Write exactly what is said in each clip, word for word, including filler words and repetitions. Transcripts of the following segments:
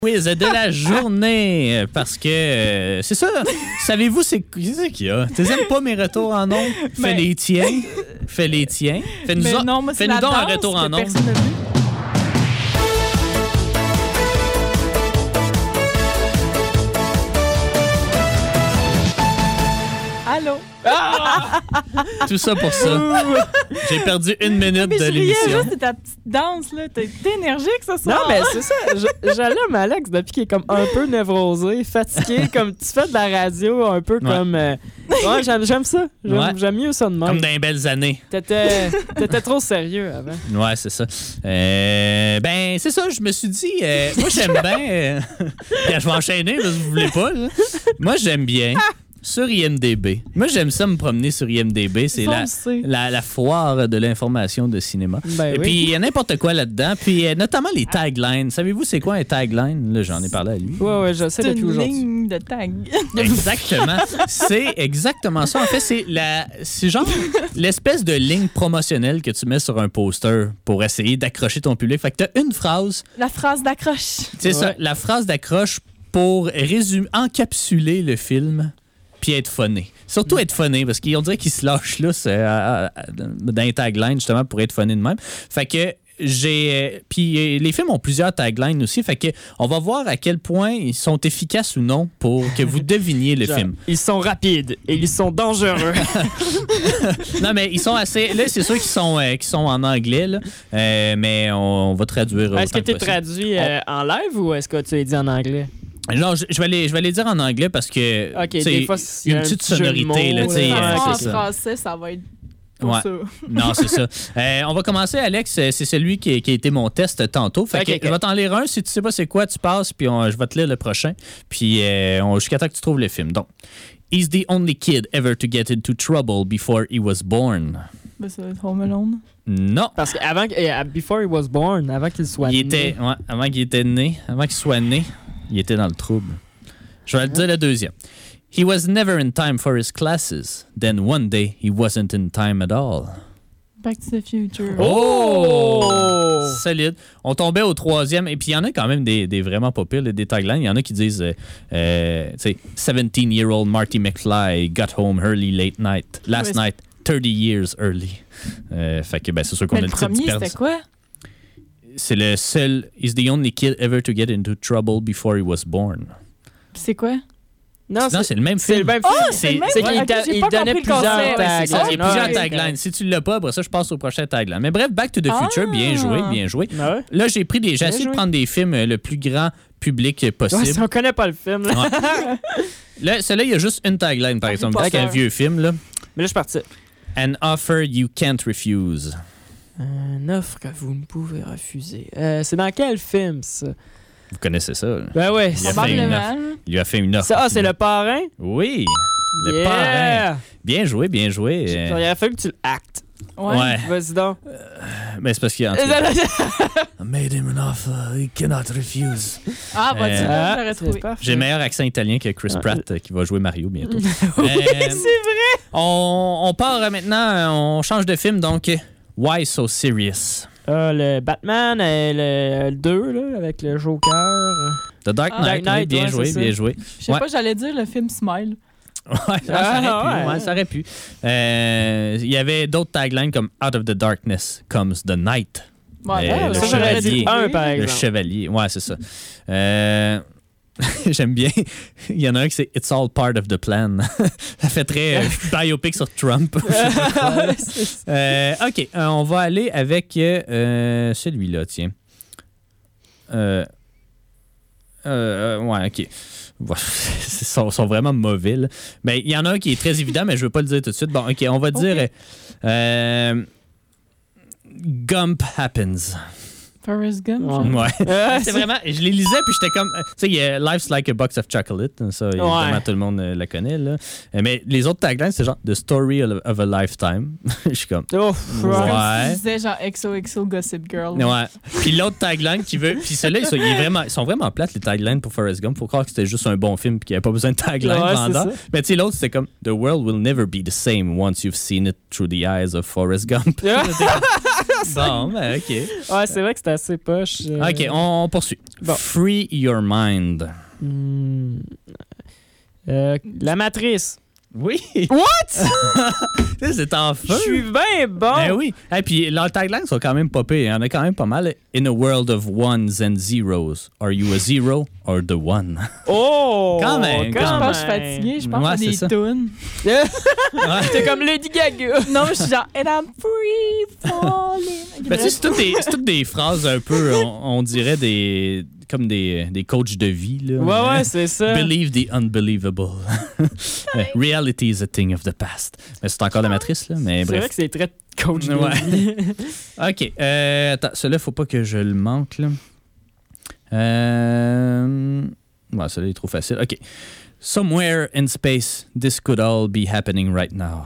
Quiz de la journée, parce que euh, c'est ça. Savez-vous c'est c'est qu'il y a? Tu n'aimes pas mes retours en ondes? Fais Ben, les tiens. Fais les tiens. Fais-nous Mais en- non, moi, c'est fais-nous la donc un danse retour que en ondes. personne n'a vu. Allô? Tout ça pour ça. J'ai perdu une minute Mais de je riais l'émission. juste de ta petite danse, là. T'es t'es énergique ce Non, soir. mais c'est ça. Je- J'allume Alex depuis qu'il est comme un peu névrosé, fatigué, comme tu fais de la radio, un peu comme. euh, Ouais, j'aime, j'aime ça. J'aime, Ouais. j'aime mieux ça de même. Comme dans les belles années. T'étais, t'étais trop sérieux avant. Ouais, c'est ça. Euh, ben, c'est ça, je me suis dit, euh, moi, j'aime bien. euh, je vais enchaîner, parce que vous voulez pas. Là. Moi, j'aime bien. Sur I M D B. Moi, j'aime ça me promener sur I M D B. C'est Ça, on la, le sait. la, la foire de l'information de cinéma. Ben Et oui. puis, il y a n'importe quoi là-dedans. Puis, euh, notamment les taglines. Savez-vous, c'est quoi un tagline? Là, j'en ai parlé à lui. Ouais, ouais, je sais C'est depuis une aujourd'hui. ligne de tag. Exactement. C'est exactement ça. En fait, c'est la, c'est genre l'espèce de ligne promotionnelle que tu mets sur un poster pour essayer d'accrocher ton public. Fait que t'as une phrase, La phrase d'accroche. c'est ça, Ouais. la phrase d'accroche pour résumer, encapsuler le film puis être funné. Surtout être funné, parce qu'on dirait qu'ils se lâchent là c'est, euh, euh, dans les taglines, justement, pour être funné de même. Fait que j'ai... euh, Puis euh, les films ont plusieurs taglines aussi, fait que on va voir à quel point ils sont efficaces ou non pour que vous deviniez le Genre, film. Ils sont rapides et ils sont dangereux. Non, mais ils sont assez... Là, c'est sûr qu'ils sont, euh, qu'ils sont en anglais, là. Euh, mais on, on va traduire Est-ce que autant tu es possible. traduit euh, en live ou est-ce que tu l'as dit en anglais? Non, je, je vais les, je vais les dire en anglais parce que... Ok, tu sais, des fois, il y a une un petite petit jeu de sonorité, mots, là, tu sais. De toute euh, façon, en c'est ça. français, ça va être pour Ouais. ça. Non, c'est ça. Euh, on va commencer, Alex. C'est celui qui, qui a été mon test tantôt. Fait Ok, que ok. je vais t'en lire un. Si tu sais pas c'est quoi, tu passes, puis on- je vais te lire le prochain. Puis euh, on- jusqu'à temps que tu trouves le film. Donc, he's the only kid ever to get into trouble before he was born. Ben, ça va être Home Alone. Non. Parce qu'avant, euh, before he was born, avant qu'il soit Il né. était, ouais, avant qu'il était né, avant qu'il soit né, il était dans le trouble. Je vais te dire le deuxième. He was never in time for his classes. Then one day, he wasn't in time at all. Back to the Future. Oh! Solide. On tombait au troisième. Et puis, il y en a quand même des, des vraiment pas pires, là, des taglines. Il y en a qui disent, euh, euh, tu sais, seventeen-year-old Marty McFly got home early late night. Last Ouais, night, thirty years early. Euh, fait que, ben, c'est sûr qu'on Mais a le le titre premier, perdu. c'était quoi? C'est le seul... He's the only kid ever to get into trouble before he was born. C'est quoi? Non, Non, c'est le même c'est film. le même Oh, film. c'est le même? C'est qu'il Ok, t'a- j'ai il pas donnait compris le plusieurs concept. C'est ça, il y a taglines. plusieurs Ouais. taglines. Si tu l'as pas, après ça, je passe au prochain tagline. Mais bref, Back to the Ah! Future, bien joué, bien joué. Ouais. Là, j'ai pris des, j'ai Bien essayé de joué. prendre des films euh, le plus grand public Ouais, possible. si on connaît pas le film. Là. Ouais. Là, celui-là, il y a juste une tagline, par Harry exemple, Potter. avec un vieux film, là. Mais là, je suis parti. An offer you can't refuse. Une offre que vous ne pouvez refuser. Euh, c'est dans quel film, ça? Vous connaissez ça, là. Ben ouais. Il a c'est- fait une offre. Probablement. Il lui a fait une offre. Ça, ah, c'est le parrain? Oui, le Yeah! parrain. Bien joué, bien joué. Il Euh, aurait fallu que tu l'actes. Ouais. Ouais. Vas-y donc. Mais c'est parce qu'il y a... I made him an offer he cannot refuse. Ah, bah, tu Euh, vois, j'aurais c'est trouvé. parfait. J'ai le meilleur accent italien que Chris Ah. Pratt, euh, qui va jouer Mario bientôt. Oui, Euh, c'est vrai! On, on part euh, maintenant, euh, on change de film, donc euh, Why So Serious? Ah, le Batman, euh, le, le deux, là, avec le Joker. The Dark Ah. Knight, Dark Knight, oui, bien ouais, joué, c'est bien ça. joué. Je sais Ouais. pas, j'allais dire le film Smile. Ouais, ça, ça Ah, aurait pu, ouais. ouais, ça aurait pu. Euh, Il y avait d'autres taglines comme Out of the darkness comes the night. Ouais, Euh, ouais, le ça, j'aurais chevalier. dit Un, par Le exemple. chevalier, ouais, c'est ça. Euh, J'aime bien. Il y en a un qui c'est It's all part of the plan. Ça fait très euh, biopic sur Trump. Je sais pas quoi, là. Euh, OK, euh, on va aller avec euh, celui-là, tiens. Euh, euh, ouais, OK. Ouais, Ils sont, sont vraiment mauvais, là. Mais il y en a un qui est très évident, mais je ne veux pas le dire tout de suite. Bon, OK, on va dire euh, Gump Happens. Forrest Gump. Ouais. je- Ouais. Euh, C'est vraiment, je les lisais puis j'étais comme, tu sais, il y a Life's like a box of chocolate, ça évidemment Ouais. tout le monde euh, la connaît là. Euh, Mais les autres taglines c'est genre The Story of of a Lifetime. Je suis comme, Ouf, Ouais. ouais. Comme si tu disais genre X O X O Gossip Girl. ouais. Puis l'autre tagline qui veut, puis ceux-là ils sont, il est vraiment, ils sont vraiment plates les taglines pour Forrest Gump. Faut croire que c'était juste un bon film puis qu'il n'y avait pas besoin de tagline Ouais, pendant. c'est ça. Mais tu sais l'autre c'était comme The world will never be the same once you've seen it through the eyes of Forrest Gump. Bon, ben, OK. Ouais, c'est vrai que c'était assez poche. euh. OK, on, on poursuit. Bon. Free your mind. Hmm. Euh, la matrice. Oui. What? C'est en feu. Je suis bien bon. Ben oui. Et puis, leurs taglines sont quand même pas pires. Il y en a quand même pas mal. In a world of ones and zeros, are you a zero or the one? Oh! Quand même, quand quand Je pense que je suis même. fatiguée, je pense Ouais, à c'est des ça. tunes. Ouais. T'es comme Lady Gaga. Non, je suis genre, and I'm free falling. Ok, Ben, tu sais, bref. c'est toutes, des- c'est toutes des phrases un peu, on, on dirait des comme des, des coachs de vie. Là. Ouais, ouais, c'est ça. Believe the unbelievable. Reality is a thing of the past. Mais c'est encore la matrice, là. Mais C'est vrai bref. que c'est très coach de Ouais. vie. OK. Euh, attends, celui-là, faut pas que je le manque, là. Euh... Ouais, celui-là est trop facile. OK. Somewhere in space, this could all be happening right now.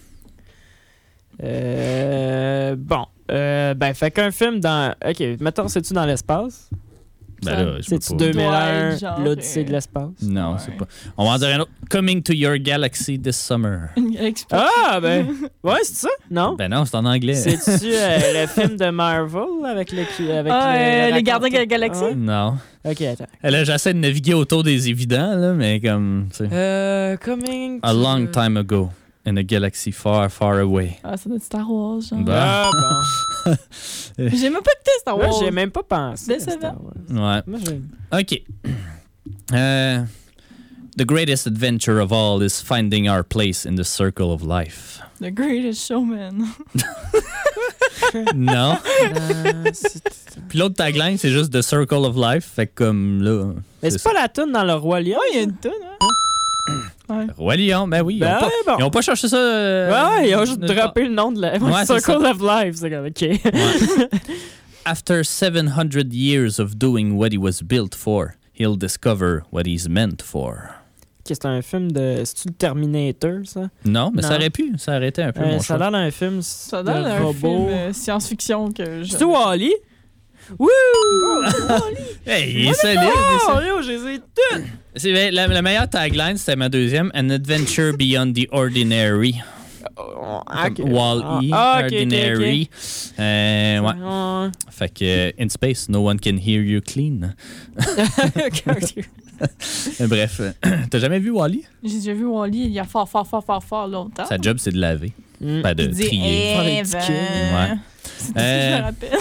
Euh, bon. Euh, ben, fait qu'un film dans. Ok, mettons, c'est-tu dans l'espace? Ben là, je peux C'est-tu pas. deux mille un, Ouais, genre, l'Odyssée euh, de l'espace? Non, Ouais. c'est pas. On va en dire un autre. Coming to your galaxy this summer. Explique. Ah, ben. Ouais, c'est ça? Non? Ben non, c'est en anglais. C'est-tu euh, le film de Marvel avec le. Avec Ah, le euh, les raconte- Gardiens de la Galaxie? Ouais. Non. Ok, attends. Là, j'essaie de naviguer autour des évidents, là, mais comme. tu sais. Euh, coming. A to- long time ago, in a galaxy far, far away. Ah, ça doit être Star Wars, genre. Bah. Ah, bon. J'ai même pas écouté Star Moi, Wars. j'ai même pas pensé. à Décevant. Star Wars. Ouais. Moi, j'ai. OK. Euh, the greatest adventure of all is finding our place in the circle of life. The Greatest Showman. Non. Euh, c'est- Puis l'autre tagline, c'est juste The Circle of Life. Fait que comme là. Mais c'est pas la toune dans le Roi Lion? Ouais, il y a ça? une toune, hein? Ouais. Roi Lion, ben oui. Ils Ben ont pas, ouais, bon. ils ont pas cherché ça. euh, Ouais, ouais, ils ont juste nulle droppé le nom de la Ouais, c'est Circle of Life. C'est comme, OK. part. Ouais. After seven hundred years of doing what he was built for, he'll discover what he's meant for. OK, c'est un film de... C'est-tu le Terminator, ça? Non, mais Non. ça aurait pu. Ça aurait été un peu Euh, mon ça a choix. l'air d'un film Ça de donne un robot. film euh, science-fiction que je... C'est Wall-E? Wouh! Hey, il est solide. Oh, yo, je les ai toutes! C'est ben, la, la meilleure tagline, c'était ma deuxième, An Adventure Beyond the Ordinary. Oh, Comme Wall-E, Ah, ok, ok, Ordinary. Euh, ouais. Ouais. Fait que euh, in space, no one can hear you clean. Ok, ok. Euh, Bref, euh, t'as jamais vu Wall-E? J'ai déjà vu Wall-E il y a fort, fort, fort, fort, fort longtemps. Sa job, c'est de laver. Mm. Pas de Il dit trier. Faire des Eve. tickets. Ouais. C'est tout ce que je Euh, me rappelle.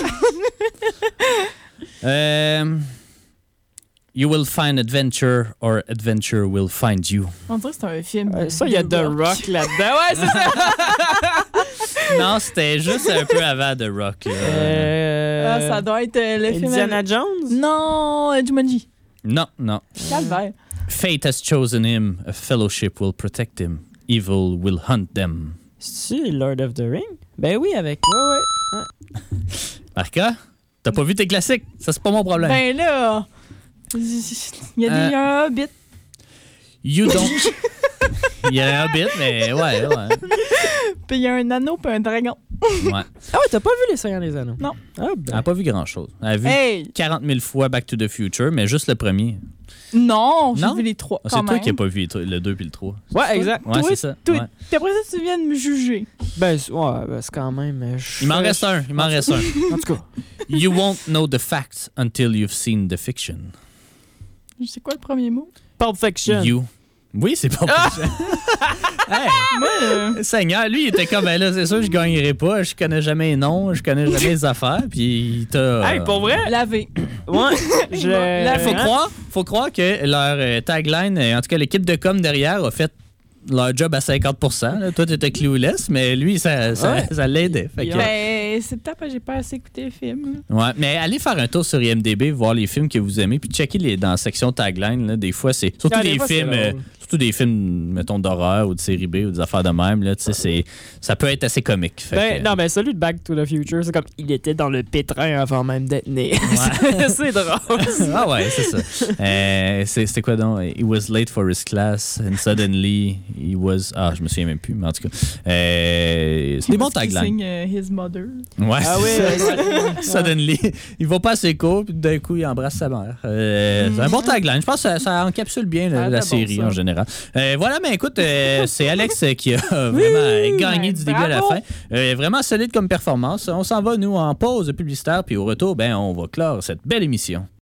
Euh, you will find adventure or adventure will find you. On dirait que c'est un film. Euh, ça, il y a de The Rock là-dedans. Ouais, c'est ça! Non, c'était juste un peu avant The Rock. là. Euh, Ah, ça doit être euh, le film. Indiana avec- Jones? Non, euh, Jumanji. Non, non. Calvaire. Fate has chosen him. A fellowship will protect him. Evil will hunt them. C'est-tu Lord of the Ring? Ben oui, avec. Ouais, ouais. Marca, t'as pas vu tes classiques? Ça, c'est pas mon problème. Ben là, il y a des Euh, il y a un Hobbit. You don't. Il y a un bit, mais ouais, ouais. Puis il y a un anneau puis un dragon. ouais. Ah ouais, t'as pas vu Les Seigneurs des Anneaux? Non. Ah Elle ben. n'a pas vu grand-chose. Elle a vu Hey! quarante mille fois Back to the Future, mais juste le premier. Non, j'ai Non? vu les trois. Ah, quand c'est toi même. qui n'as pas vu le deux puis le trois. Ouais, exact. Ouais, Toi, c'est ça. toi, ouais. Puis après ça, tu viens de me juger. Ben, c'est- ouais, ben, c'est quand même. euh, je- Il m'en reste un. Il m'en reste un. En tout cas. You won't know the facts until you've seen the fiction. C'est quoi le premier mot? Pulp Fiction. You. Oui, c'est pas possible. Hey, Moi, euh, Seigneur, lui, il était comme, ben là, c'est sûr, je gagnerai pas. Je connais jamais les noms, je connais jamais les affaires. Puis il t'a. Hey, pour vrai? laver. Ouais. Je... La- Faut Hein? croire, faut croire que leur euh, tagline, euh, en tout cas l'équipe de com derrière, a fait leur job à cinquante pour cent. Là. Toi, t'étais clueless, mais lui, ça, ça, Ouais. ça l'aidait. Fait que- Ben, c'est peut-être parce que j'ai pas assez écouté le film. Ouais, mais allez faire un tour sur I M D B, voir les films que vous aimez, puis checker les, dans la section tagline. Là, des fois, c'est surtout Ah, des des fois, c'est films, euh, drôle. surtout des films, mettons, d'horreur ou de série B ou des affaires de même. Là, tu sais, c'est, ça peut être assez comique. Fait Ben, que- non, ben celui de Back to the Future, c'est comme il était dans le pétrin avant même d'être né. Ouais. c'est drôle. Ah ouais, c'est ça. Euh, c'est, c'était quoi donc? He was late for his class and suddenly he was... Ah, je me souviens même plus, mais en tout cas. Euh, c'est des bons taglines. Uh, his mother. Ouais, Ah oui, c'est ça. Suddenly, il va pas assez court, puis d'un coup, il embrasse sa mère. Euh, c'est un bon tagline. Je pense que ça, ça encapsule bien la, Ah, la c'est série bon, ça. en général. Euh, voilà, mais écoute, euh, c'est Alex qui a vraiment gagné ben, du début à la bravo. fin. Euh, vraiment solide comme performance. On s'en va, nous, en pause publicitaire, puis au retour, ben, on va clore cette belle émission.